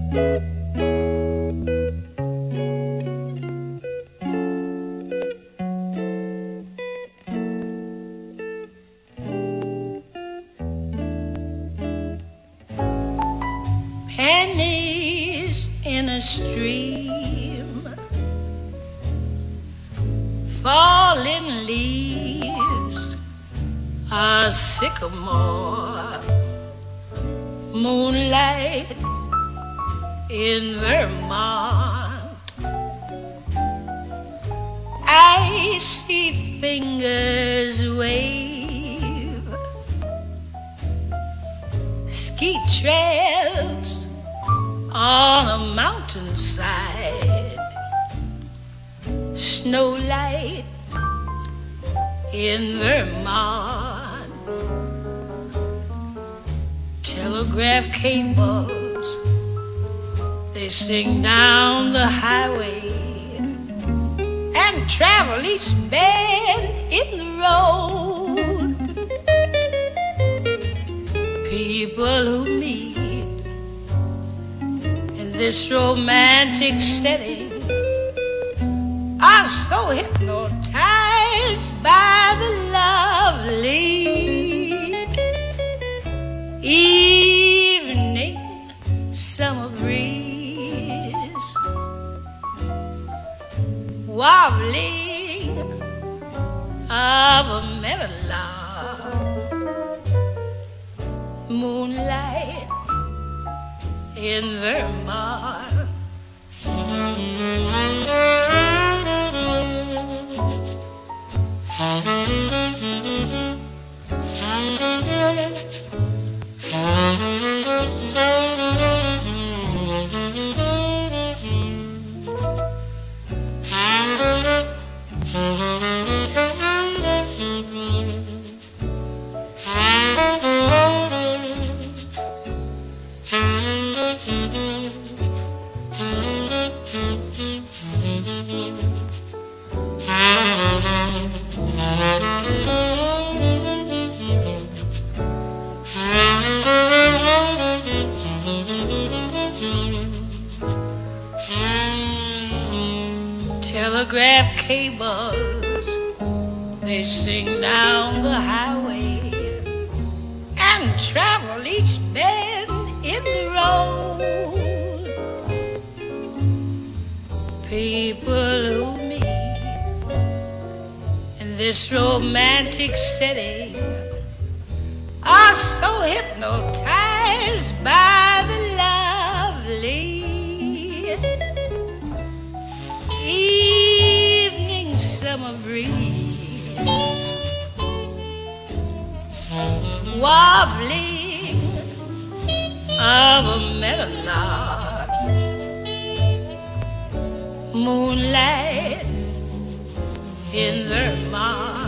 Pennies in a stream, falling leaves, a sycamore, moonlight in Vermont, icy fingers wave, ski trails on a mountainside, snowlight in Vermont, telegraph cables, they sing down the highway and travel each bend in the road. People who meet in this romantic setting are so hypnotized by the lovely evening summer breeze, warbling of a meadowlark, moonlight in Vermont. Telegraph cables, they sing down the highway and travel each bend in the road. People who meet in this romantic setting are so hypnotized by the lovely evening summer breeze, warbling of a meadowlark, moonlight in Vermont.